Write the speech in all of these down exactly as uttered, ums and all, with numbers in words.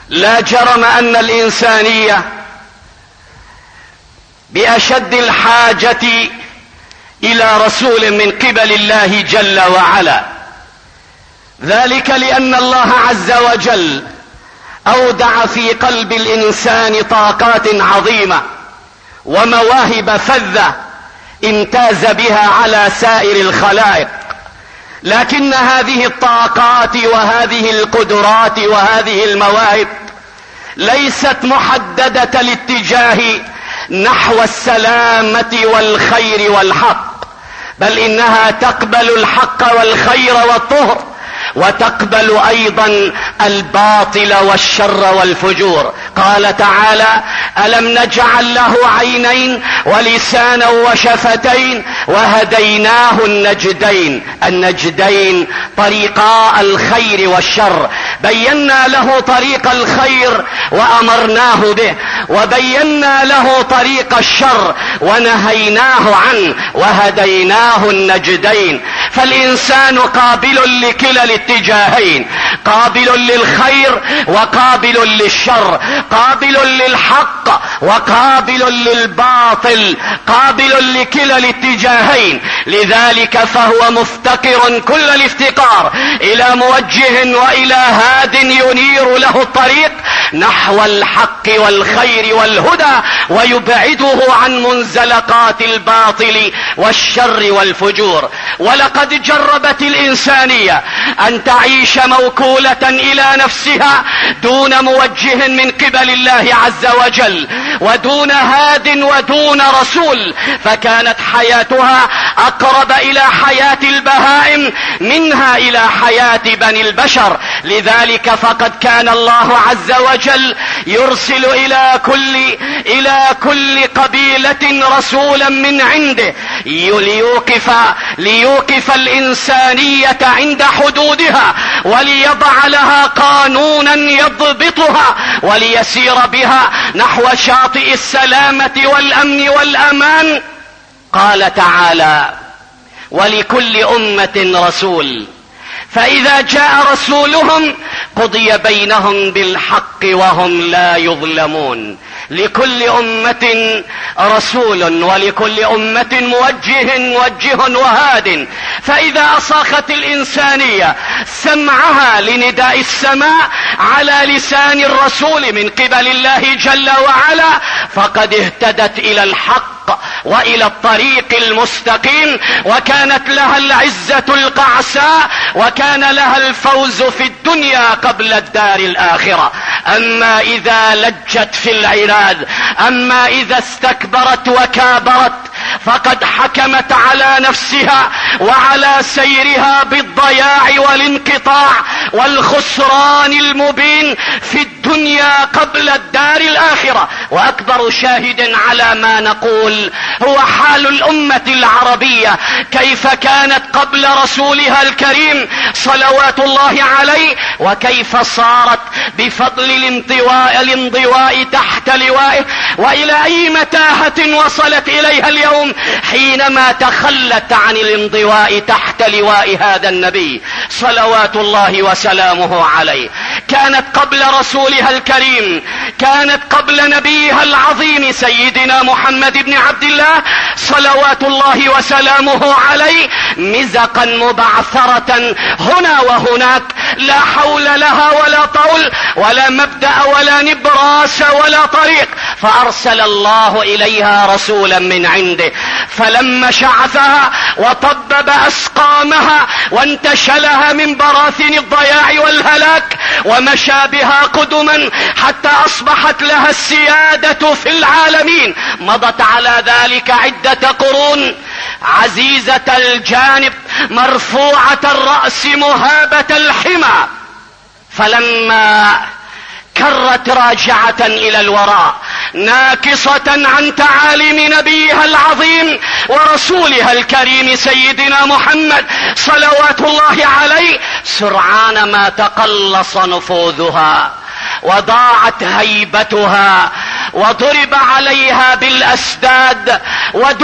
لا جرم أن الإنسانية بأشد الحاجة إلى رسول من قبل الله جل وعلا، ذلك لأن الله عز وجل أودع في قلب الإنسان طاقات عظيمة ومواهب فذة امتاز بها على سائر الخلائق، لكن هذه الطاقات وهذه القدرات وهذه المواهب ليست محددة الاتجاه نحو السلامة والخير والحق، بل إنها تقبل الحق والخير والطهر، وتقبل أيضا الباطل والشر والفجور. قال تعالى: ألم نجعل له عينين ولسانا وشفتين وهديناه النجدين. النجدين طريقا الخير والشر، بينا له طريق الخير وأمرناه به، وبينا له طريق الشر ونهيناه عنه، وهديناه النجدين. فالإنسان قابل لكلا الاتجاهين، قابل للخير وقابل للشر، قابل للحق وقابل للباطل، قابل لكلا الاتجاهين. لذلك فهو مفتقر كل الافتقار إلى موجه وإلى هاد ينير له الطريق نحو الحق والخير والهدى، ويبعده عن منزلقات الباطل والشر والفجور. ولقد جربت الإنسانية أن تعيش موكولة إلى نفسها دون موجه من قبل الله عز وجل، ودون هاد ودون رسول، فكانت حياتها أقرب إلى حياة البهائم منها إلى حياة بني البشر. لذلك فقد كان الله عز وجل يرسل إلى كل إلى كل قبيلة رسولا من عنده ليوقف ليوقف الإنسانية عند حدودها، وليضع لها قانونا يضبطها، وليسير بها نحو شاطئ السلامة والأمن والأمان. قال تعالى: ولكل أمة رسول، فإذا جاء رسولهم قضي بينهم بالحق وهم لا يظلمون. لكل أمة رسول ولكل أمة موجه موجه وهاد. فإذا أصاخت الإنسانية سمعها لنداء السماء على لسان الرسول من قبل الله جل وعلا فقد اهتدت إلى الحق وإلى الطريق المستقيم، وكانت لها العزة القعساء، وكان لها الفوز في الدنيا قبل الدار الآخرة. أما إذا لجت في العناد، أما إذا استكبرت وكابرت، فقد حكمت على نفسها وعلى سيرها بالضياع والانقطاع والخسران المبين في الدنيا قبل الدار الآخرة. وأكبر شاهد على ما نقول هو حال الأمة العربية، كيف كانت قبل رسولها الكريم صلوات الله عليه، وكيف صارت بفضل الانطواء, الانضواء تحت لوائه، وإلى أي متاهة وصلت إليها اليوم حينما تخلت عن الانضواء تحت لواء هذا النبي صلوات الله وسلامه عليه. كانت قبل رسولها الكريم، كانت قبل نبيها العظيم سيدنا محمد بن عبد الله صلوات الله وسلامه عليه مزقا مبعثرة هنا وهناك، لا حول لها ولا طول ولا مبدأ ولا نبراس ولا طريق، فأرسل الله إليها رسولا من عنده فلما شعثها وطبب أسقامها وانتشلها من براثن الضياع والهلاك ومشى بها قدما حتى أصبحت لها السيادة في العالمين، مضت على ذلك عدة قرون عزيزة الجانب مرفوعة الرأس مهابة الحمى، فلما كرت راجعة إلى الوراء ناكصة عن تعاليم نبيها العظيم ورسولها الكريم سيدنا محمد صلوات الله عليه، سرعان ما تقلص نفوذها وضاعت هيبتها وضرب عليها بالأسداد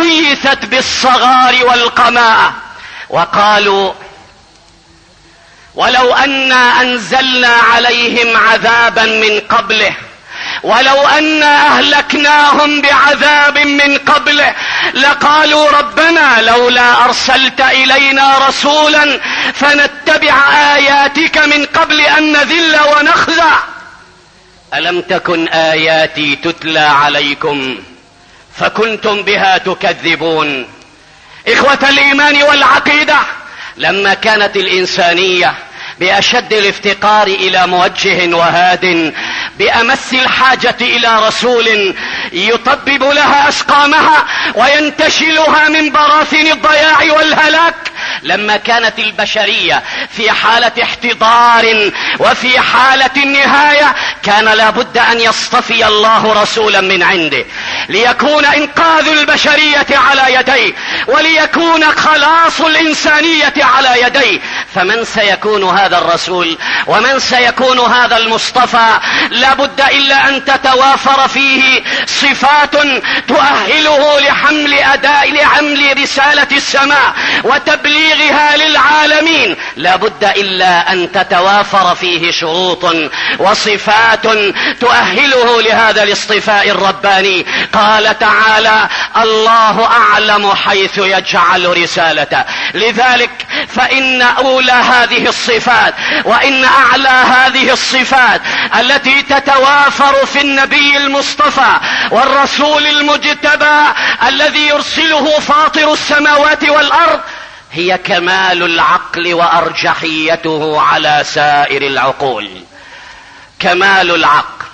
وديثت بالصغار والقماء. وقالوا ولو أنا أنزلنا عليهم عذابا من قبله، ولو أنا أهلكناهم بعذاب من قبله لقالوا ربنا لولا أرسلت إلينا رسولا فنتبع آياتك من قبل أن نذل ونخزع. ألم تكن آياتي تتلى عليكم فكنتم بها تكذبون. إخوة الإيمان والعقيدة، لما كانت الإنسانية بأشد الافتقار إلى موجه وهاد، بأمس الحاجة إلى رسول يطبب لها أسقامها وينتشلها من براثن الضياع والهلاك، لما كانت البشرية في حالة احتضار وفي حالة النهاية، كان لابد أن يصطفي الله رسولا من عنده ليكون إنقاذ البشرية على يديه وليكون خلاص الإنسانية على يديه. فمن سيكون هذا الرسول ومن سيكون هذا المصطفى؟ لابد إلا أن تتوافر فيه صفات تؤهله لحمل أداء لحمل رسالة السماء وتبليغها للعالمين. لابد إلا أن تتوافر فيه شروط وصفات تؤهله لهذا الاصطفاء الرباني. قال تعالى: الله أعلم حيث يجعل رسالته. لذلك فإن أولى هذه الصفات وإن أعلى هذه الصفات التي تتوافر في النبي المصطفى والرسول المجتبى الذي يرسله فاطر السماوات والأرض هي كمال العقل وأرجحيته على سائر العقول. كمال العقل.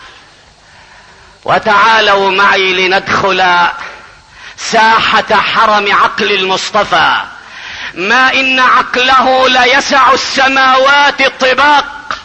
وتعالوا معي لندخل ساحة حرم عقل المصطفى. ما إن عقله ليسع السماوات الطباق.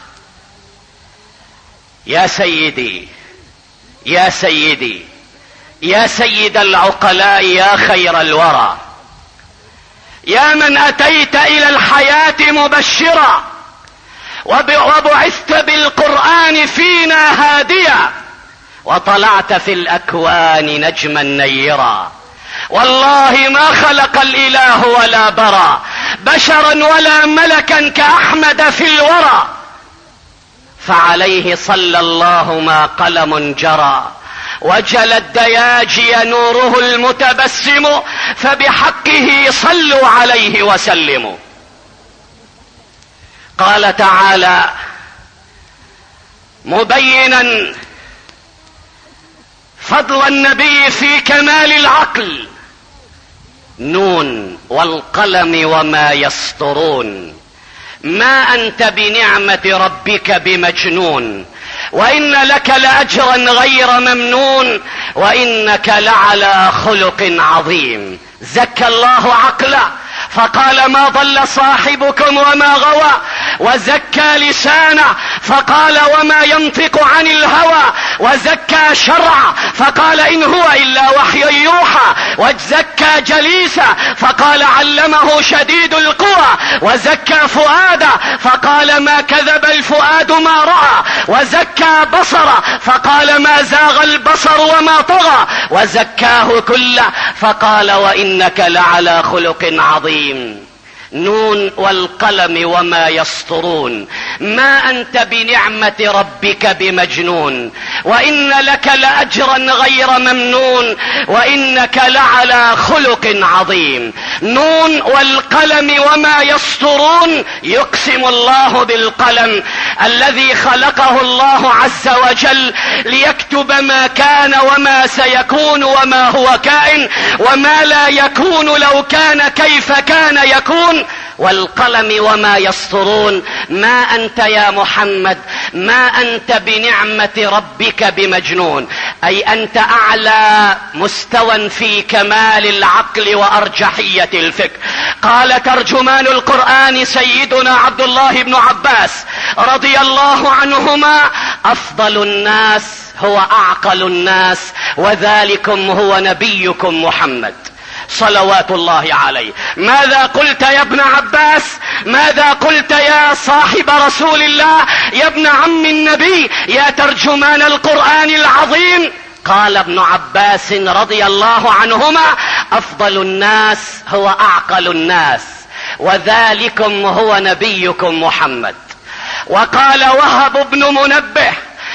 يا سيدي يا سيدي يا سيد العقلاء، يا خير الورى، يا من أتيت إلى الحياة مبشرا وبعثت بالقرآن فينا هاديا وطلعت في الأكوان نجما نيرا. والله ما خلق الإله ولا برى بشرا ولا ملكا كأحمد في الورى، فعليه صلى الله ما قلم جرى وجل الدياجي نوره المتبسم، فبحقه صلوا عليه وسلموا. قال تعالى مبينا فضل النبي في كمال العقل: نون والقلم وما يسطرون، ما أنت بنعمة ربك بمجنون، وإن لك لأجرا غير ممنون، وإنك لعلى خلق عظيم. زكى الله عقله فقال ما ضل صاحبكم وما غوى، وزكى لسانه فقال وما ينطق عن الهوى، وزكى شرعه فقال إن هو إلا وحي يوحى، وزكى جليسه فقال علمه شديد القوى، وزكى فؤاده فقال ما كذب الفؤاد ما رأى، وزكى بصره فقال ما زاغ البصر وما طغى، وزكاه كله فقال وإنك لعلى خلق عظيم. نون والقلم وما يسطرون، ما أنت بنعمة ربك بمجنون، وإن لك لأجرا غير ممنون، وإنك لعلى خلق عظيم. نون والقلم وما يسطرون، يقسم الله بالقلم الذي خلقه الله عز وجل ليكتب ما كان وما سيكون وما هو كائن وما لا يكون لو كان كيف كان يكون. والقلم وما يسطرون، ما أنت يا محمد ما أنت بنعمة ربك بمجنون، أي أنت أعلى مستوى في كمال العقل وأرجحية الفكر. قال ترجمان القرآن سيدنا عبد الله بن عباس رضي الله عنهما: أفضل الناس هو أعقل الناس، وذلكم هو نبيكم محمد صلوات الله عليه. ماذا قلت يا ابن عباس؟ ماذا قلت يا صاحب رسول الله، يا ابن عم النبي، يا ترجمان القرآن العظيم؟ قال ابن عباس رضي الله عنهما: أفضل الناس هو أعقل الناس، وذلكم هو نبيكم محمد. وقال وهب بن منبه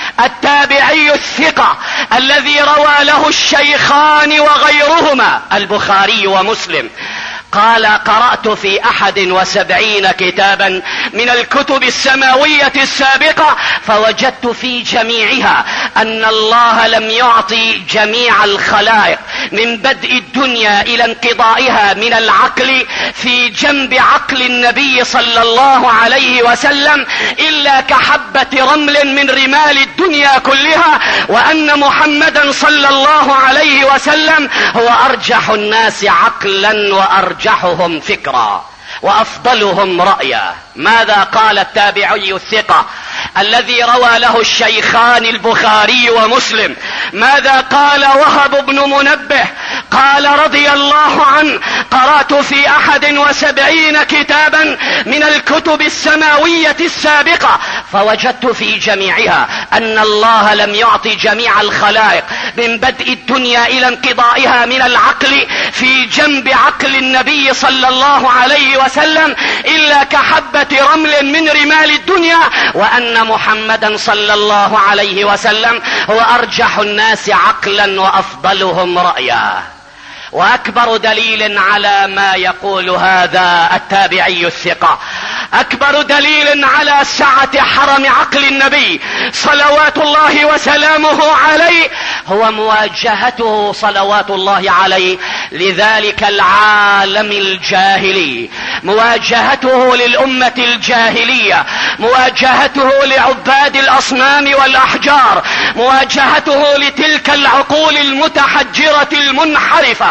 التابعي الثقة الذي روى له الشيخان وغيرهما البخاري ومسلم، قال قرأت في أحد وسبعين كتابا من الكتب السماوية السابقة فوجدت في جميعها أن الله لم يعطي جميع الخلائق من بدء الدنيا إلى انقضائها من العقل في جنب عقل النبي صلى الله عليه وسلم إلا كحبة رمل من رمال الدنيا كلها، وأن محمدا صلى الله عليه وسلم هو أرجح الناس عقلا وأرجحهم فكرا وأفضلهم رأيا. ماذا قال التابعي الثقة الذي روى له الشيخان البخاري ومسلم؟ ماذا قال وهب بن منبه؟ قال رضي الله عنه قرأت في أحد وسبعين كتابا من الكتب السماوية السابقة فوجدت في جميعها أن الله لم يعطي جميع الخلائق من بدء الدنيا إلى انقضائها من العقل في جنب عقل النبي صلى الله عليه وسلم إلا كحبة رمل من رمال الدنيا، وأن محمدا صلى الله عليه وسلم هو أرجح الناس عقلا وأفضلهم رأيا. وأكبر دليل على ما يقول هذا التابعي الثقة، أكبر دليل على سعة حرم عقل النبي صلوات الله وسلامه عليه هو مواجهته صلوات الله عليه لذلك العالم الجاهلي، مواجهته للأمة الجاهلية، مواجهته لعباد الأصنام والأحجار، مواجهته لتلك العقول المتحجرة المنحرفة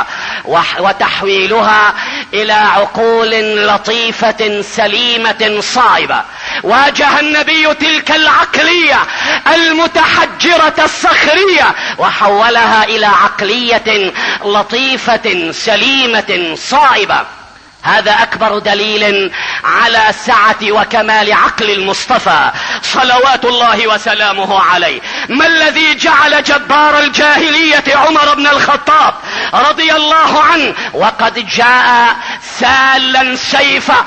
وتحويلها إلى عقول لطيفة سليمة صائبة. واجه النبي تلك العقلية المتحجرة الصخرية وحولها إلى عقلية لطيفة سليمة صائبة. هذا أكبر دليل على سعة وكمال عقل المصطفى صلوات الله وسلامه عليه. ما الذي جعل جبار الجاهلية عمر بن الخطاب رضي الله عنه وقد جاء سالا سيفا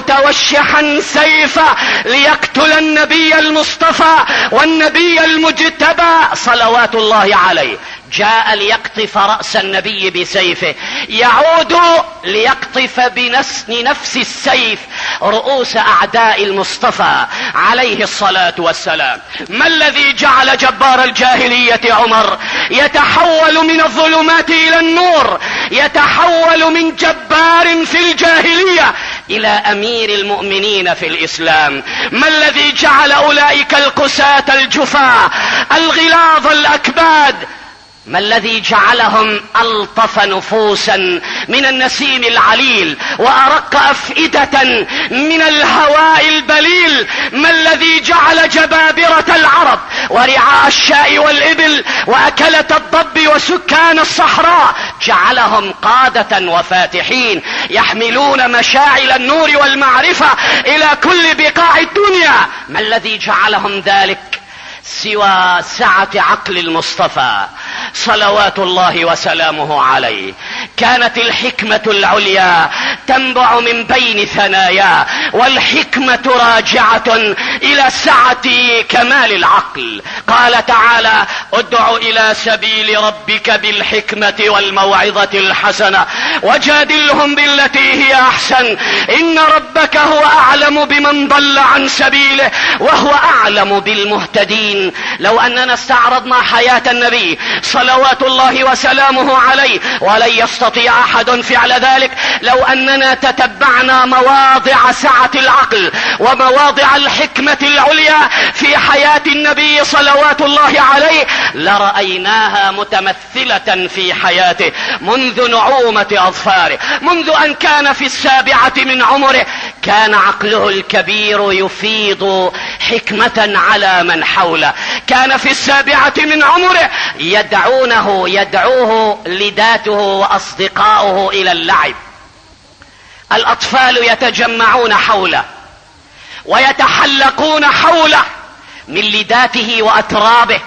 متوشحا سيفا ليقتل النبي المصطفى والنبي المجتبى صلوات الله عليه، جاء ليقطف رأس النبي بسيفه، يعود ليقطف بنفس السيف رؤوس أعداء المصطفى عليه الصلاة والسلام. ما الذي جعل جبار الجاهلية عمر يتحول من الظلمات إلى النور، يتحول من جبار في الجاهلية إلى أمير المؤمنين في الإسلام؟ ما الذي جعل أولئك القساة الجفاة الغلاظ الأكباد، ما الذي جعلهم ألطف نفوسا من النسيم العليل وأرق أفئدة من الهواء البليل؟ ما الذي جعل جبابرة العرب ورعاء الشاء والإبل وأكلة الضب وسكان الصحراء جعلهم قادة وفاتحين يحملون مشاعل النور والمعرفة إلى كل بقاع الدنيا؟ ما الذي جعلهم ذلك سوى سعة عقل المصطفى صلوات الله وسلامه عليه؟ كانت الحكمة العليا تنبع من بين ثنايا، والحكمة راجعة إلى سعة كمال العقل. قال تعالى: ادع إلى سبيل ربك بالحكمة والموعظة الحسنة وجادلهم بالتي هي أحسن إن ربك هو أعلم بمن ضل عن سبيله وهو أعلم بالمهتدين. لو أننا استعرضنا حياة النبي صلوات الله وسلامه عليه، ولن يستطيع أحد فعل ذلك، لو أننا تتبعنا مواضع سعة العقل ومواضع الحكمة العليا في حياة النبي صلوات الله عليه لرأيناها متمثلة في حياته منذ نعومة أظفاره، منذ أن كان في السابعة من عمره كان عقله الكبير يفيض حكمة على من حوله، كان في السابعة من عمره يدعونه يدعوه لداته وأصدقاؤه إلى اللعب. الأطفال يتجمعون حوله ويتحلقون حوله من لداته وأترابه،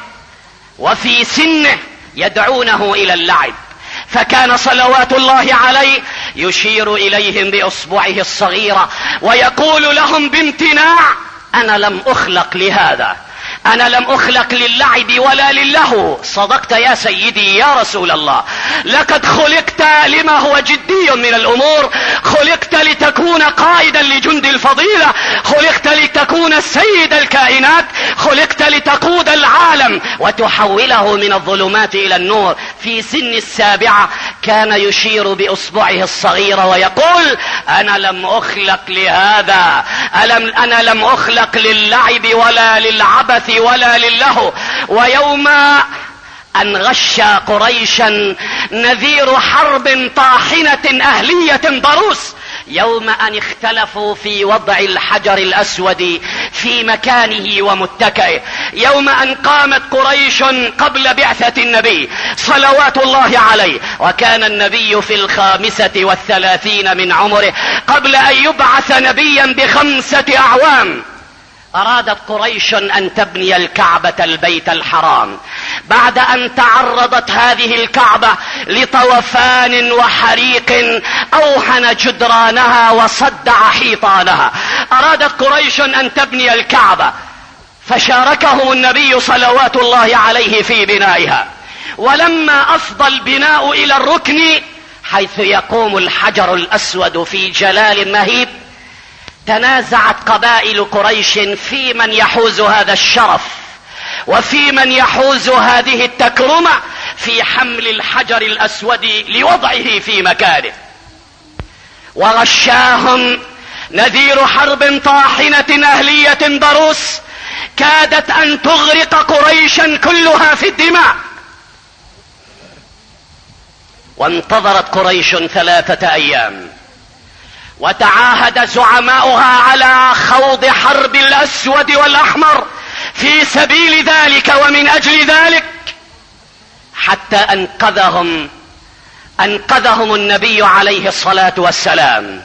وفي سنه يدعونه إلى اللعب. فكان صلوات الله عليه يشير إليهم بإصبعه الصغيرة ويقول لهم بامتناع: أنا لم أخلق لهذا، أنا لم أخلق للعب ولا للهو. صدقت يا سيدي يا رسول الله، لقد خلقت لما هو جدي من الأمور، خلقت لتكون قائدا لجند الفضيلة، خلقت لتكون سيد الكائنات، خلقت لتقود العالم وتحوله من الظلمات إلى النور. في سن السابعة كان يشير بإصبعه الصغيرة ويقول: أنا لم أخلق لهذا، أنا لم أخلق للعب ولا للعبث ولا للهو. ويوم أن غشى قريشا نذير حرب طاحنة أهلية ضروس، يوم أن اختلفوا في وضع الحجر الأسود في مكانه ومتكئه، يوم أن قامت قريش قبل بعثة النبي صلوات الله عليه، وكان النبي في الخامسة والثلاثين من عمره قبل أن يبعث نبيا بخمسة أعوام. أرادت قريش أن تبني الكعبة البيت الحرام بعد أن تعرضت هذه الكعبة لطوفان وحريق أوهن جدرانها وصدع حيطانها. أرادت قريش أن تبني الكعبة، فشاركهم النبي صلوات الله عليه في بنائها. ولما أفضى البناء إلى الركن حيث يقوم الحجر الأسود في جلال مهيب، تنازعت قبائل قريش في من يحوز هذا الشرف وفي من يحوز هذه التكرمة في حمل الحجر الأسود لوضعه في مكانه. وغشاهم نذير حرب طاحنة أهلية ضروس كادت أن تغرق قريشا كلها في الدماء. وانتظرت قريش ثلاثة أيام، وتعاهد زعماؤها على خوض حرب الأسود والأحمر في سبيل ذلك ومن أجل ذلك، حتى أنقذهم أنقذهم النبي عليه الصلاة والسلام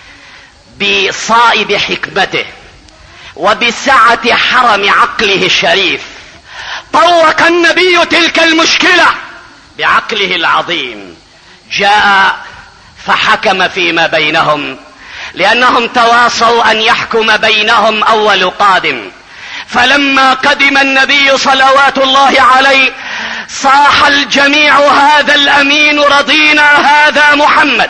بصائب حكمته وبسعة حرم عقله الشريف. طوق النبي تلك المشكلة بعقله العظيم، جاء فحكم فيما بينهم، لأنهم تواصوا أن يحكم بينهم أول قادم. فلما قدم النبي صلوات الله عليه صاح الجميع: هذا الأمين رضينا، هذا محمد.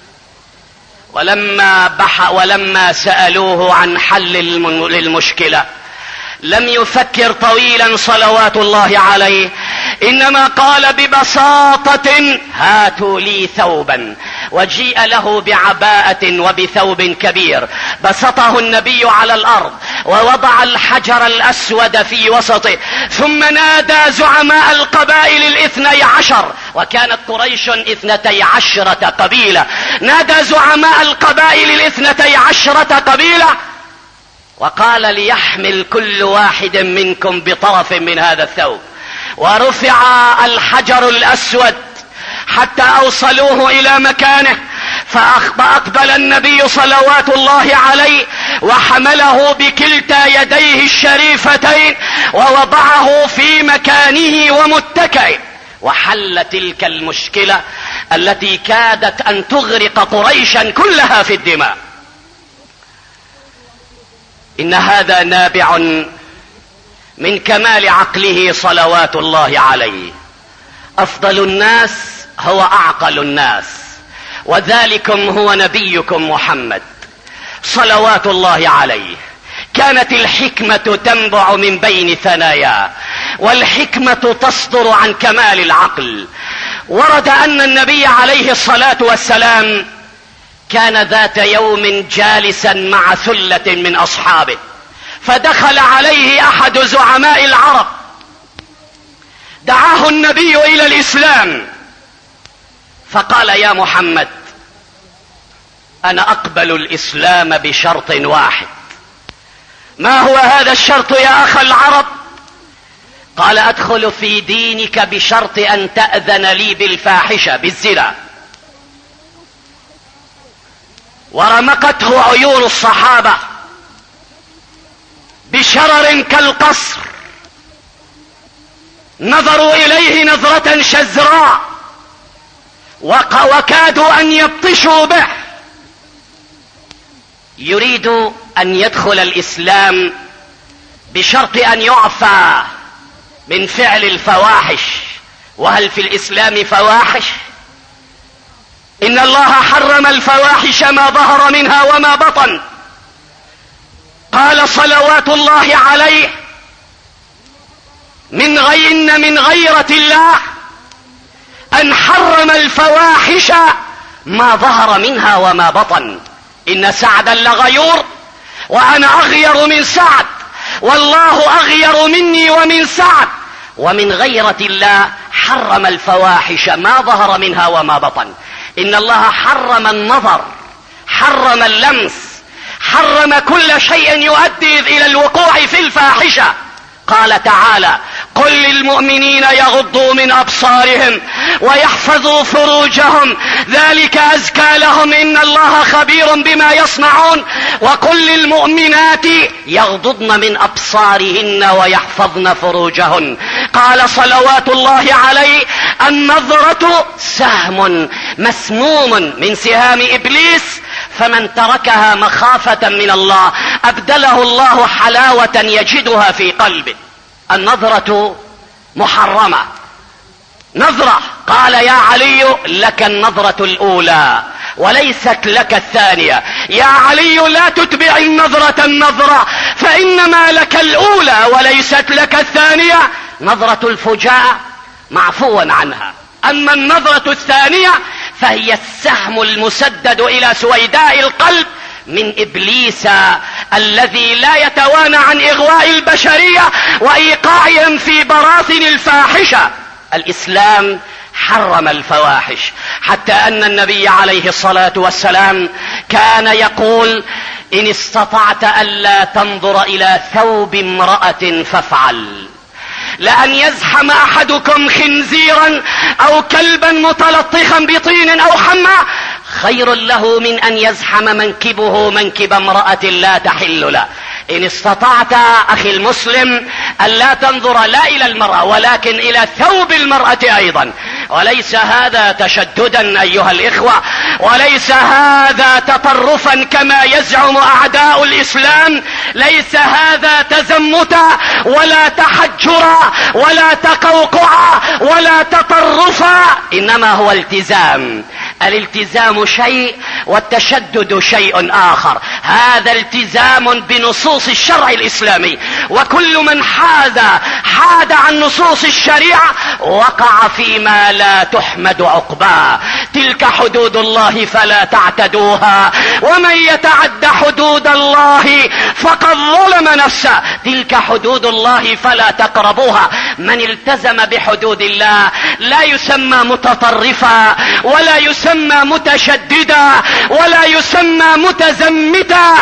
ولما بح ولما سألوه عن حل للمشكلة لم يفكر طويلا صلوات الله عليه، إنما قال ببساطة: هاتوا لي ثوبا. وجيء له بعباءة وبثوب كبير، بسطه النبي على الأرض ووضع الحجر الأسود في وسطه، ثم نادى زعماء القبائل الاثني عشر، وكانت قريش اثنتي عشرة قبيلة، نادى زعماء القبائل الاثنتي عشرة قبيلة وقال: ليحمل كل واحد منكم بطرف من هذا الثوب. ورفع الحجر الأسود حتى أوصلوه إلى مكانه، فأقبل النبي صلوات الله عليه وحمله بكلتا يديه الشريفتين ووضعه في مكانه ومتكئ، وحل تلك المشكلة التي كادت أن تغرق قريشا كلها في الدماء. إن هذا نابع من كمال عقله صلوات الله عليه. أفضل الناس هو أعقل الناس، وذلكم هو نبيكم محمد صلوات الله عليه. كانت الحكمة تنبع من بين ثناياه، والحكمة تصدر عن كمال العقل. ورد أن النبي عليه الصلاة والسلام كان ذات يوم جالسا مع ثلة من أصحابه، فدخل عليه أحد زعماء العرب، دعاه النبي إلى الإسلام، فقال: يا محمد، أنا أقبل الإسلام بشرط واحد. ما هو هذا الشرط يا أخ العرب؟ قال: أدخل في دينك بشرط أن تأذن لي بالفاحشة، بالزنا. ورمقته عيون الصحابة بشرر كالقصر، نظروا إليه نظرة شزراء، وكادوا أن يبطشوا به. يريد أن يدخل الإسلام بشرط أن يعفى من فعل الفواحش. وهل في الإسلام فواحش؟ إن الله حرم الفواحش ما ظهر منها وما بطن. قال صلوات الله عليه: من غير إن من غيرة الله أن حرم الفواحش ما ظهر منها وما بطن. إن سعدا لغيور وأنا أغير من سعد، والله أغير مني ومن سعد. ومن غيرة الله حرم الفواحش ما ظهر منها وما بطن. إن الله حرم النظر، حرم اللمس، حرم كل شيء يؤدي إلى الوقوع في الفاحشة. قال تعالى: قل للمؤمنين يغضوا من أبصارهم ويحفظوا فروجهم ذلك أزكى لهم إن الله خبير بما يصنعون. وقل للمؤمنات يغضضن من أبصارهن ويحفظن فروجهن. قال صلوات الله عليه: النظرة سهم مسموم من سهام إبليس، فمن تركها مخافة من الله أبدله الله حلاوة يجدها في قلبه. النظرة محرمة. نظرة، قال يا علي: لك النظرة الأولى وليست لك الثانية. يا علي لا تتبع النظرة النظرة، فإنما لك الأولى وليست لك الثانية. نظرة الفجاءة معفوا عنها، أما النظرة الثانية فهي السهم المسدد إلى سويداء القلب من إبليس الذي لا يتوانى عن إغواء البشرية وإيقاعهم في براثن الفاحشة. الإسلام حرم الفواحش، حتى أن النبي عليه الصلاة والسلام كان يقول: إن استطعت ألا تنظر إلى ثوب امرأة فافعل. لأن يزحم أحدكم خنزيرا أو كلبا متلطخا بطين أو حمى خير له من أن يزحم منكبه منكب امرأة لا تحل له. إن استطعت أخي المسلم ألا تنظر لا إلى المرأة ولكن إلى ثوب المرأة أيضا. وليس هذا تشددا أيها الإخوة، وليس هذا تطرفا كما يزعم أعداء الإسلام، ليس هذا تزمتا ولا تحجرا ولا تقوقعا ولا تطرفا، إنما هو التزام. الالتزام شيء والتشدد شيء آخر. هذا التزام بنصوص الشرع الإسلامي، وكل من حاد حاد عن نصوص الشريعة وقع فيما لا تحمد عقباه. تلك حدود الله فلا تعتدوها، ومن يتعد حدود الله فقد ظلم نفسه. تلك حدود الله فلا تقربوها. من التزم بحدود الله لا يسمى متطرفا ولا يسمى متشددا ولا يسمى متزمتا.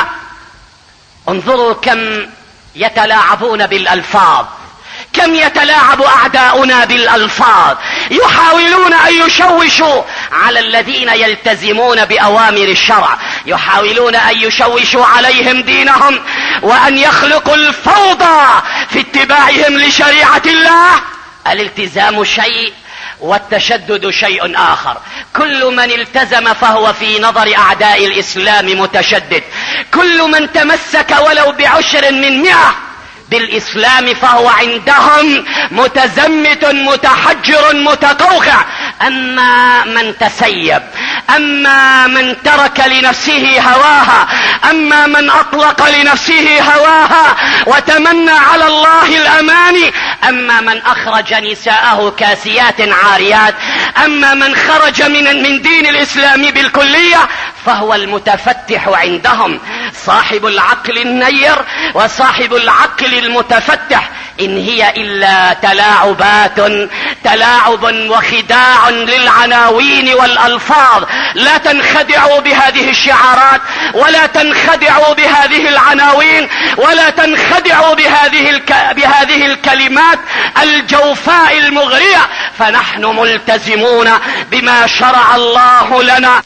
انظروا كم يتلاعبون بالألفاظ، كم يتلاعب أعداؤنا بالألفاظ، يحاولون أن يشوشوا على الذين يلتزمون بأوامر الشرع، يحاولون أن يشوشوا عليهم دينهم وأن يخلقوا الفوضى في اتباعهم لشريعة الله. الالتزام شيء والتشدد شيء آخر. كل من التزم فهو في نظر أعداء الإسلام متشدد، كل من تمسك ولو بعشر من مئة بالإسلام فهو عندهم متزمت متحجر متقوقع. أما من تسيب، أما من ترك لنفسه هواها، أما من أطلق لنفسه هواها وتمنى على الله الأماني، أما من أخرج نساءه كاسيات عاريات، أما من خرج من, من دين الإسلام بالكلية، فهو المتفتح عندهم. صاحب العقل النير وصاحب العقل المتفتح إن هي إلا تلاعبات، تلاعب وخداع للعناوين والألفاظ. لا تنخدعوا بهذه الشعارات ولا تنخدعوا بهذه العناوين ولا تنخدعوا بهذه, الك... بهذه الكلمات الجوفاء المغرية، فنحن ملتزمون بما شرع الله لنا.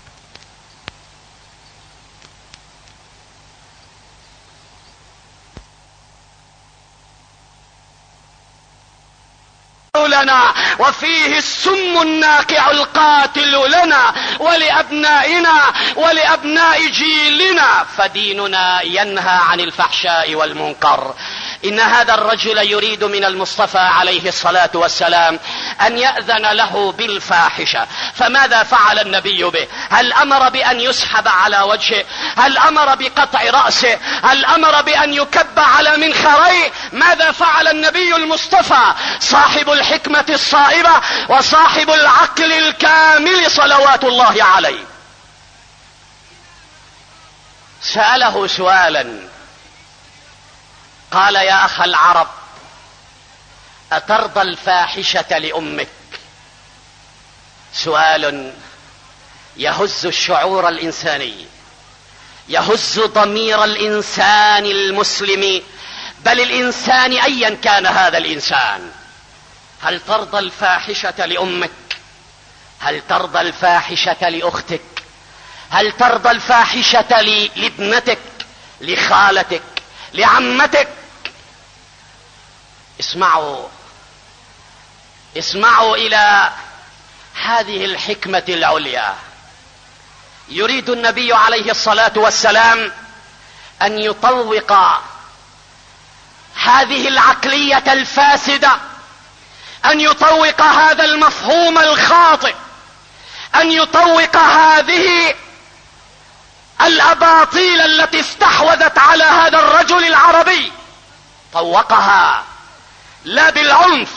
لنا، وفيه السم الناقع القاتل لنا ولأبنائنا ولأبناء جيلنا، فديننا ينهى عن الفحشاء والمنكر. إن هذا الرجل يريد من المصطفى عليه الصلاة والسلام أن يأذن له بالفاحشة، فماذا فعل النبي به؟ هل أمر بأن يسحب على وجهه؟ هل أمر بقطع رأسه؟ هل أمر بأن يكب على منخريه؟ ماذا فعل النبي المصطفى صاحب الحكمة الصائبة وصاحب العقل الكامل صلوات الله عليه؟ سأله سؤالا، قال: يا أخ العرب، أترضى الفاحشة لأمك؟ سؤال يهز الشعور الإنساني، يهز ضمير الإنسان المسلم، بل الإنسان أيا كان هذا الإنسان. هل ترضى الفاحشة لأمك؟ هل ترضى الفاحشة لأختك؟ هل ترضى الفاحشة لابنتك، لخالتك، لعمتك؟ اسمعوا اسمعوا إلى هذه الحكمة العليا. يريد النبي عليه الصلاة والسلام أن يطوق هذه العقلية الفاسدة، أن يطوق هذا المفهوم الخاطئ، أن يطوق هذه الأباطيل التي استحوذت على هذا الرجل العربي. طوقها لا بالعنف،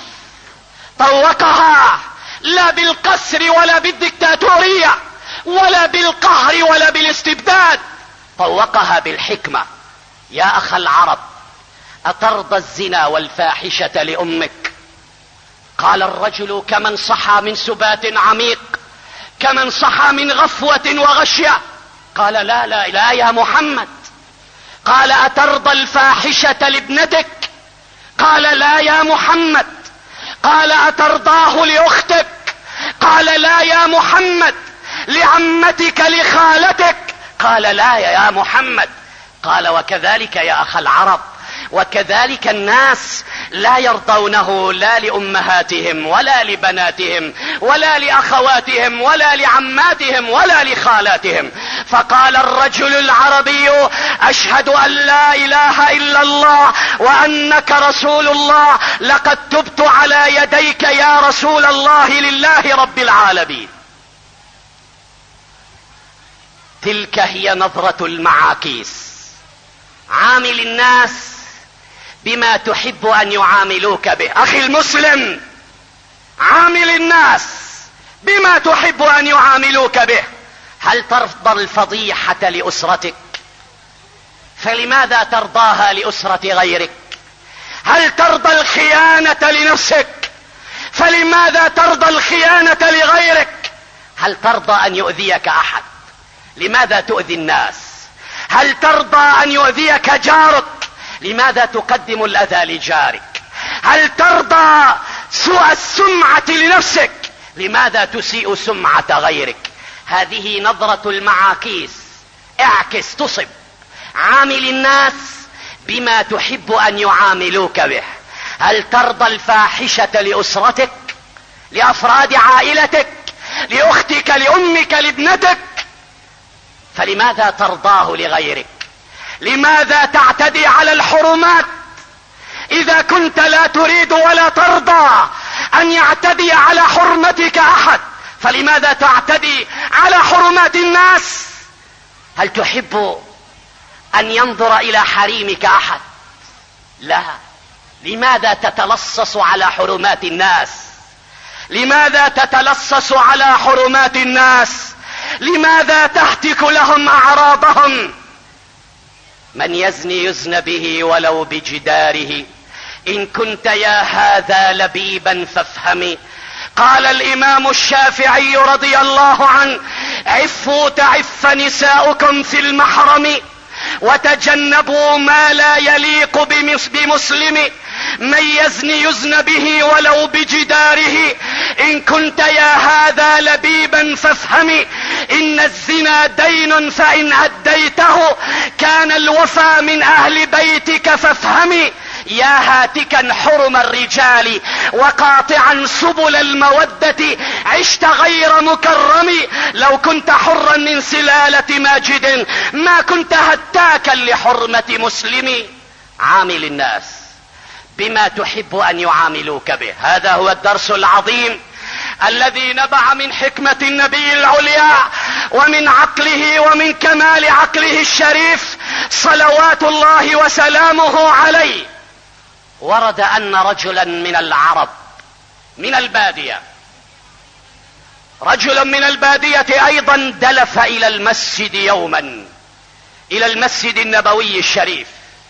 طوقها لا بالقسر ولا بالدكتاتورية ولا بالقهر ولا بالاستبداد، طوقها بالحكمة. يا أخ العرب، أترضى الزنا والفاحشة لأمك؟ قال الرجل كمن صحى من سبات عميق، كمن صحى من غفوة وغشية. قال: لا لا لا يا محمد. قال: أترضى الفاحشة لابنتك؟ قال: لا يا محمد. قال: أترضاه لأختك؟ قال: لا يا محمد. لعمتك، لخالتك؟ قال: لا يا محمد. قال: وكذلك يا أخ العرب، وكذلك الناس لا يرضونه لا لأمهاتهم ولا لبناتهم ولا لأخواتهم ولا لعماتهم ولا لخالاتهم. فقال الرجل العربي: أشهد أن لا إله إلا الله وأنك رسول الله، لقد تبت على يديك يا رسول الله لله رب العالمين. تلك هي نظرة المعاكيس. عامل الناس بما تحب أن يعاملوك به. أخي المسلم، عامل الناس بما تحب أن يعاملوك به. هل ترضى الفضيحة لأسرتك؟ فلماذا ترضاها لأسرة غيرك؟ هل ترضى الخيانة لنفسك؟ فلماذا ترضى الخيانة لغيرك؟ هل ترضى أن يؤذيك أحد؟ لماذا تؤذي الناس؟ هل ترضى أن يؤذيك جارك؟ لماذا تقدم الأذى لجارك؟ هل ترضى سوء السمعة لنفسك؟ لماذا تسيء سمعة غيرك؟ هذه نظرة المعاكيس. اعكس تصب. عامل الناس بما تحب أن يعاملوك به. هل ترضى الفاحشة لأسرتك، لأفراد عائلتك، لأختك، لأمك، لابنتك؟ فلماذا ترضاه لغيرك؟ لماذا تعتدي على الحرمات إذا كنت لا تريد ولا ترضى أن يعتدي على حرمتك أحد؟ فلماذا تعتدي على حرمات الناس؟ هل تحب أن ينظر إلى حريمك أحد؟ لا. لماذا تتلصص على حرمات الناس؟ لماذا تتلصص على حرمات الناس؟ لماذا تهتك لهم أعراضهم؟ من يزني يزن به ولو بجداره، إن كنت يا هذا لبيبا فافهمي. قال الإمام الشافعي رضي الله عنه: عفوا تعف نساؤكم في المحرم، وتجنبوا ما لا يليق بمسلم. من يزني يزن به ولو بجداره، إن كنت يا هذا لبيبا فافهمي. إن الزنا دين فإن أديته كان الوفى من أهل بيتك فافهمي. يا هاتكا حرم الرجال وقاطعا سبل المودة عشت غير مكرم. لو كنت حرا من سلالة ماجد ما كنت هتاكا لحرمة مسلم. عامل الناس بما تحب ان يعاملوك به. هذا هو الدرس العظيم الذي نبع من حكمة النبي العليا ومن عقله ومن كمال عقله الشريف صلوات الله وسلامه عليه. ورد ان رجلا من العرب من البادية رجل من البادية ايضا دلف الى المسجد يوما، الى المسجد النبوي الشريف،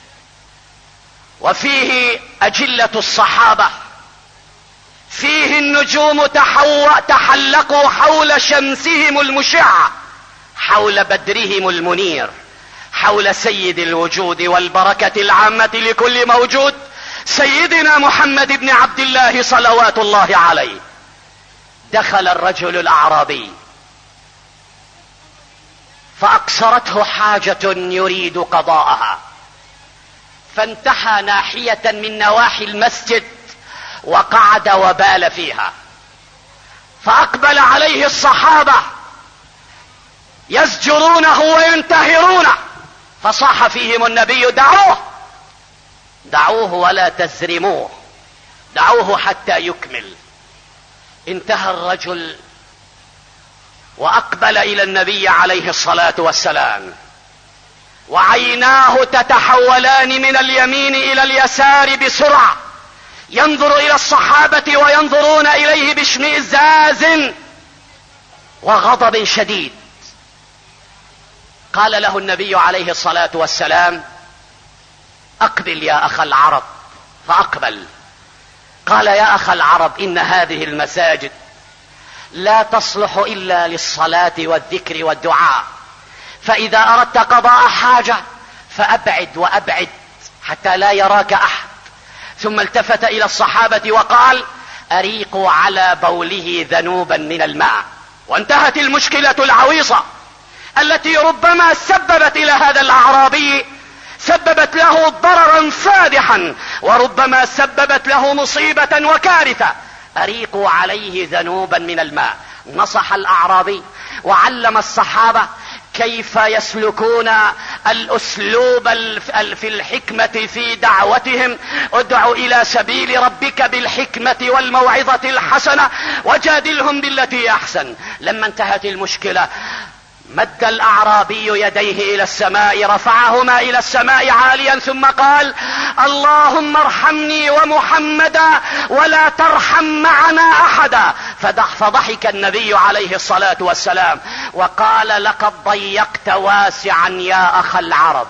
وفيه اجلة الصحابة، فيه النجوم تحلقوا حول شمسهم المشعة، حول بدرهم المنير، حول سيد الوجود والبركة العامة لكل موجود سيدنا محمد بن عبد الله صلوات الله عليه. دخل الرجل الاعرابي فاقصرته حاجة يريد قضاءها، فانتحى ناحية من نواحي المسجد وقعد وبال فيها. فاقبل عليه الصحابة يزجرونه وينتهرونه، فصاح فيهم النبي: دعوه دعوه ولا تزرموه، دعوه حتى يكمل. انتهى الرجل واقبل الى النبي عليه الصلاة والسلام، وعيناه تتحولان من اليمين الى اليسار بسرعة، ينظر الى الصحابة وينظرون اليه باشمئزاز وغضب شديد. قال له النبي عليه الصلاة والسلام: اقبل يا اخ العرب. فاقبل. قال: يا اخ العرب، ان هذه المساجد لا تصلح الا للصلاة والذكر والدعاء، فاذا اردت قضاء حاجة فابعد وابعد حتى لا يراك احد. ثم التفت الى الصحابة وقال: اريقوا على بوله ذنوبا من الماء. وانتهت المشكلة العويصة التي ربما سببت الى هذا الاعرابي، سببت له ضررا فادحا، وربما سببت له مصيبة وكارثة. اريقوا عليه ذنوبا من الماء. نصح الاعرابي وعلم الصحابة كيف يسلكون الاسلوب في الحكمة في دعوتهم. ادع الى سبيل ربك بالحكمة والموعظة الحسنة وجادلهم بالتي احسن. لما انتهت المشكلة مد الاعرابي يديه الى السماء، رفعهما الى السماء عاليا، ثم قال: اللهم ارحمني ومحمدا ولا ترحم معنا احدا. فضحك النبي عليه الصلاة والسلام وقال: لقد ضيقت واسعا يا اخ العرب.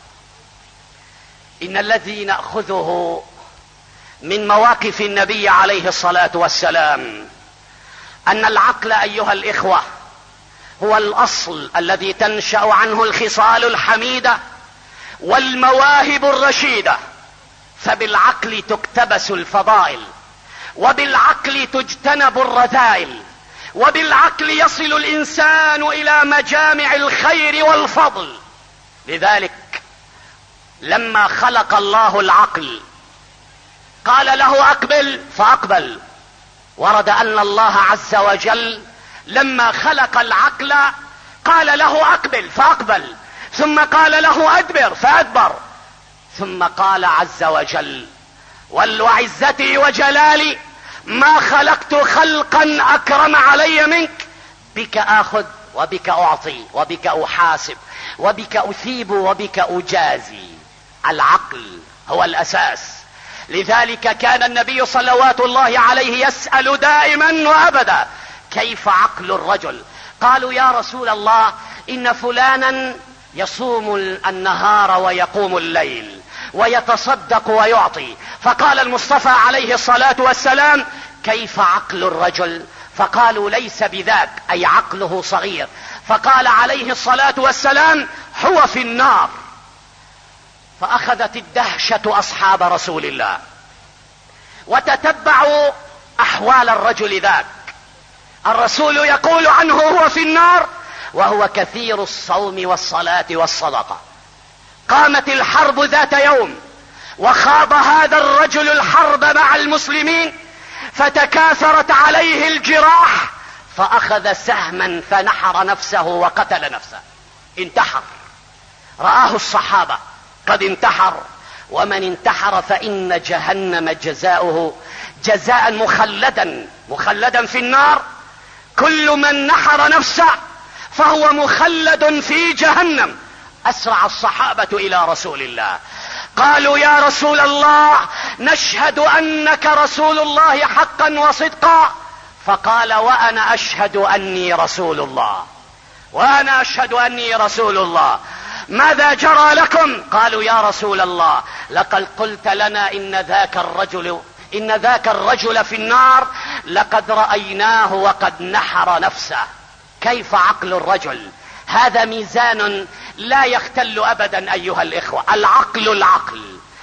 ان الذي نأخذه من مواقف النبي عليه الصلاة والسلام ان العقل ايها الاخوة هو الاصل الذي تنشأ عنه الخصال الحميدة والمواهب الرشيدة. فبالعقل تكتبس الفضائل، وبالعقل تجتنب الرذائل، وبالعقل يصل الانسان الى مجامع الخير والفضل. لذلك لما خلق الله العقل قال له: اقبل، فاقبل. ورد ان الله عز وجل لما خلق العقل قال له: اقبل، فاقبل، ثم قال له: ادبر، فادبر، ثم قال عز وجل: وعزتي وجلالي ما خلقت خلقا اكرم علي منك، بك اخذ وبك اعطي وبك احاسب وبك اثيب وبك اجازي. العقل هو الاساس. لذلك كان النبي صلوات الله عليه يسأل دائما وابدا: كيف عقل الرجل؟ قالوا: يا رسول الله، ان فلانا يصوم النهار ويقوم الليل ويتصدق ويعطي. فقال المصطفى عليه الصلاة والسلام: كيف عقل الرجل؟ فقالوا: ليس بذاك، اي عقله صغير. فقال عليه الصلاة والسلام: هو في النار. فاخذت الدهشة اصحاب رسول الله وتتبعوا احوال الرجل ذاك. الرسول يقول عنه هو في النار وهو كثير الصوم والصلاة والصدقة. قامت الحرب ذات يوم وخاض هذا الرجل الحرب مع المسلمين فتكاثرت عليه الجراح، فأخذ سهما فنحر نفسه وقتل نفسه، انتحر. رآه الصحابة قد انتحر، ومن انتحر فإن جهنم جزاؤه جزاء مخلدا مخلدا في النار. كل من نحر نفسه فهو مخلد في جهنم. أسرع الصحابة إلى رسول الله، قالوا يا رسول الله نشهد أنك رسول الله حقا وصدقا. فقال وأنا أشهد أني رسول الله، وأنا أشهد أني رسول الله. ماذا جرى لكم؟ قالوا يا رسول الله لقد قلت لنا إن ذاك الرجل إن ذاك الرجل في النار لقد رأيناه وقد نحر نفسه. كيف عقل الرجل؟ هذا ميزان لا يختل أبدا أيها الإخوة. العقل العقل،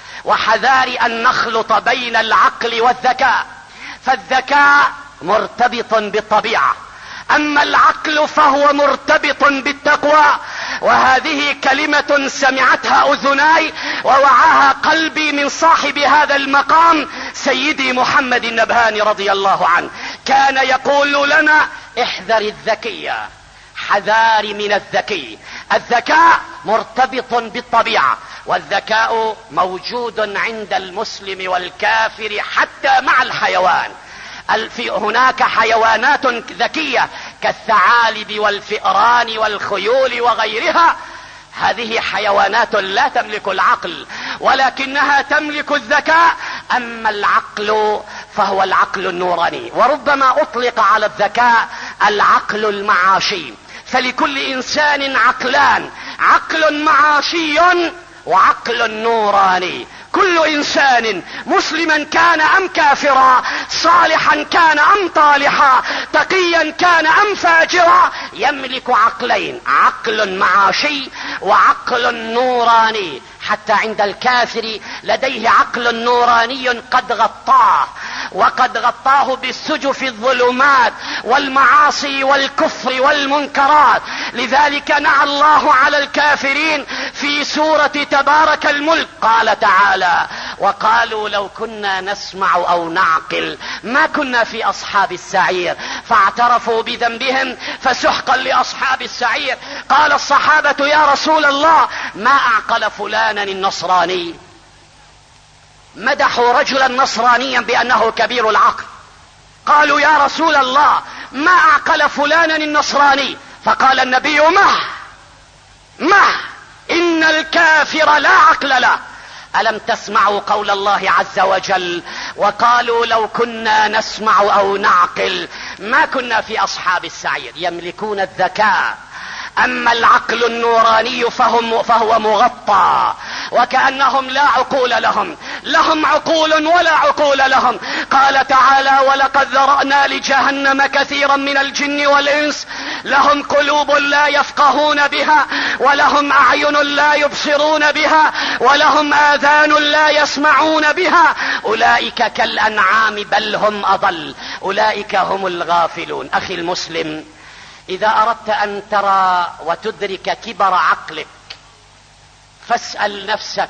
وحذار أن نخلط بين العقل والذكاء، فالذكاء مرتبط بالطبيعة، أما العقل فهو مرتبط بالتقوى. وهذه كلمة سمعتها أذناي ووعاها قلبي من صاحب هذا المقام سيدي محمد النبهاني رضي الله عنه. كان يقول لنا احذر الذكية، حذار من الذكي. الذكاء مرتبط بالطبيعة، والذكاء موجود عند المسلم والكافر حتى مع الحيوان. في هناك حيوانات ذكية كالثعالب والفئران والخيول وغيرها، هذه حيوانات لا تملك العقل ولكنها تملك الذكاء. أما العقل فهو العقل النوراني، وربما أطلق على الذكاء العقل المعاشي. فلكل إنسان عقلان، عقل معاشي وعقل نوراني. كل إنسان مسلما كان أم كافرا، صالحا كان أم طالحا، تقيا كان أم فاجرا، يملك عقلين، عقل معاشي وعقل نوراني. حتى عند الكافر لديه عقل نوراني قد غطاه، وقد غطاه بالسجف الظلمات والمعاصي والكفر والمنكرات. لذلك نعى الله على الكافرين في سورة تبارك الملك، قال تعالى وقالوا لو كنا نسمع أو نعقل ما كنا في أصحاب السعير فاعترفوا بذنبهم فسحقا لأصحاب السعير. قال الصحابة يا رسول الله ما أعقل فلانا النصراني. مدحوا رجلا نصرانيا بأنه كبير العقل، قالوا يا رسول الله ما أعقل فلانا النصراني. فقال النبي مه مه إن الكافر لا عقل له. ألم تسمعوا قول الله عز وجل وقالوا لو كنا نسمع أو نعقل ما كنا في أصحاب السعير. يملكون الذكاء. أما العقل النوراني فهم فهو مغطى، وكأنهم لا عقول لهم، لهم عقول ولا عقول لهم. قال تعالى ولقد ذرأنا لجهنم كثيرا من الجن والإنس لهم قلوب لا يفقهون بها، ولهم أعين لا يبصرون بها، ولهم آذان لا يسمعون بها، أولئك كالأنعام بل هم أضل، أولئك هم الغافلون. أخي المسلم، إذا أردت أن ترى وتدرك كبر عقلك فاسأل نفسك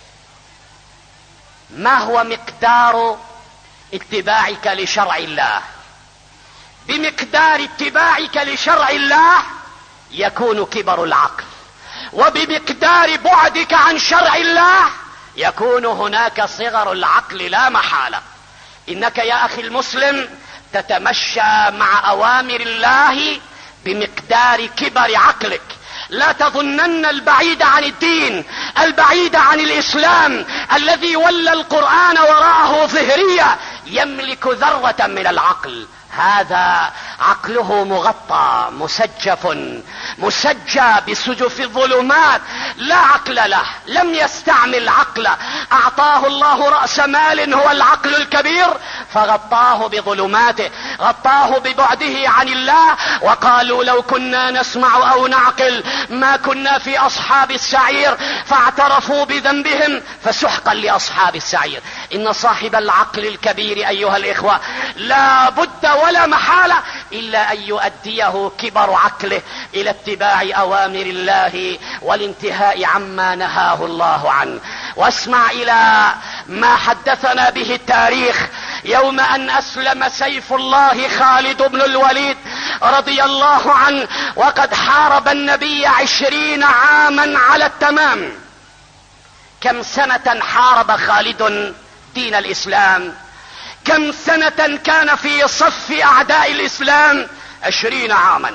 ما هو مقدار اتباعك لشرع الله. بمقدار اتباعك لشرع الله يكون كبر العقل، وبمقدار بعدك عن شرع الله يكون هناك صغر العقل لا محالة. إنك يا أخي المسلم تتمشى مع أوامر الله بمقدار كبر عقلك. لا تظنن البعيد عن الدين، البعيد عن الإسلام، الذي ولى القرآن وراءه ظهرية يملك ذرة من العقل. هذا عقله مغطى مسجف مسجى بسجف الظلمات، لا عقل له، لم يستعمل عقله. أعطاه الله رأس مال هو العقل الكبير فغطاه بظلماته، غطاه ببعده عن الله. وقالوا لو كنا نسمع أو نعقل ما كنا في أصحاب السعير فاعترفوا بذنبهم فسحقا لأصحاب السعير. إن صاحب العقل الكبير أيها الإخوة لا بد ولا محالة إلا أن يؤديه كبر عقله إلى اتباع أوامر الله والانتهاء عما نهاه الله عنه. واسمع الى ما حدثنا به التاريخ يوم ان اسلم سيف الله خالد بن الوليد رضي الله عنه، وقد حارب النبي عشرين عاما على التمام. كم سنة حارب خالد دين الاسلام؟ كم سنة كان في صف اعداء الاسلام؟ عشرين عاما.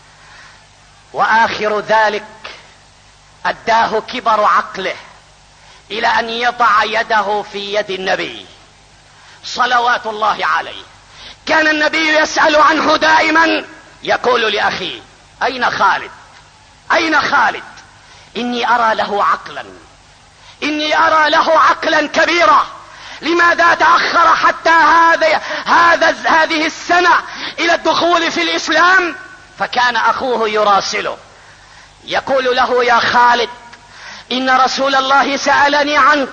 واخر ذلك اداه كبر عقله الى ان يضع يده في يد النبي صلوات الله عليه. كان النبي يسأل عنه دائما، يقول لأخيه: اين خالد؟ اين خالد؟ اني ارى له عقلا، اني ارى له عقلا كبيرا، لماذا تأخر حتى هذا هذا هذه السنة الى الدخول في الاسلام؟ فكان اخوه يراسله يقول له: يا خالد، ان رسول الله سألني عنك،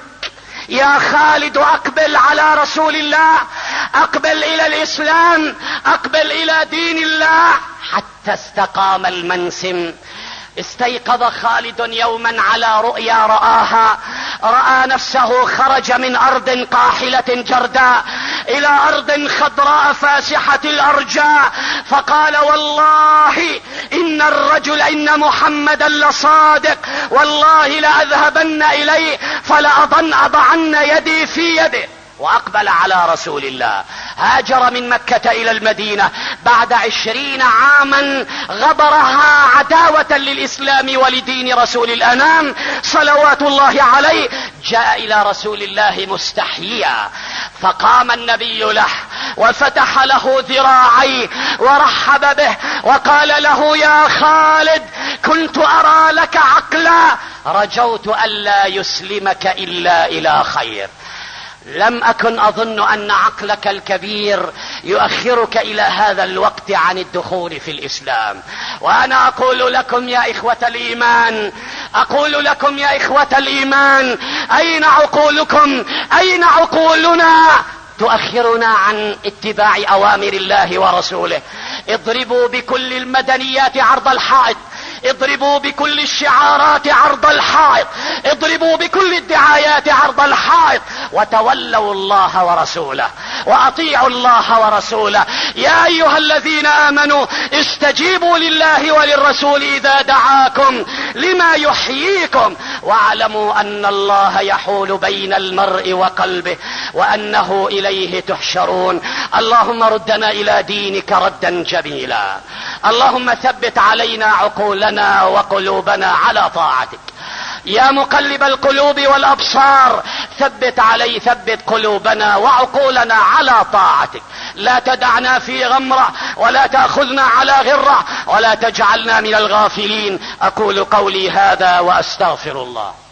يا خالد اقبل على رسول الله، اقبل الى الاسلام، اقبل الى دين الله. حتى استقام المنسم. استيقظ خالد يوما على رؤيا رآها، رأى نفسه خرج من ارض قاحلة جرداء الى ارض خضراء فاسحة الارجاء، فقال: والله ان الرجل ان محمدا لصادق، والله لاذهبن اليه فلاضن اضعن يدي في يده. واقبل على رسول الله. هاجر من مكة الى المدينة بعد عشرين عاما غبرها عداوة للاسلام ولدين رسول الانام صلوات الله عليه. جاء الى رسول الله مستحيا، فقام النبي له وفتح له ذراعيه ورحب به وقال له: يا خالد، كنت ارى لك عقلا، رجوت الا يسلمك الا الى خير. لم اكن اظن ان عقلك الكبير يؤخرك الى هذا الوقت عن الدخول في الاسلام. وانا اقول لكم يا اخوة الايمان، اقول لكم يا اخوة الايمان، اين عقولكم؟ اين عقولنا تؤخرنا عن اتباع اوامر الله ورسوله؟ اضربوا بكل المدنيات عرض الحائط، اضربوا بكل الشعارات عرض الحائط، اضربوا بكل الدعايات عرض الحائط، وتولوا الله ورسوله واطيعوا الله ورسوله. يا ايها الذين امنوا استجيبوا لله وللرسول اذا دعاكم لما يحييكم، واعلموا ان الله يحول بين المرء وقلبه وانه اليه تحشرون. اللهم ردنا الى دينك ردا جميلا، اللهم ثبت علينا عقولنا وقلوبنا على طاعتك. يا مقلب القلوب والابصار، ثبت علي ثبت قلوبنا وعقولنا على طاعتك. لا تدعنا في غمرة ولا تأخذنا على غرة ولا تجعلنا من الغافلين. اقول قولي هذا واستغفر الله.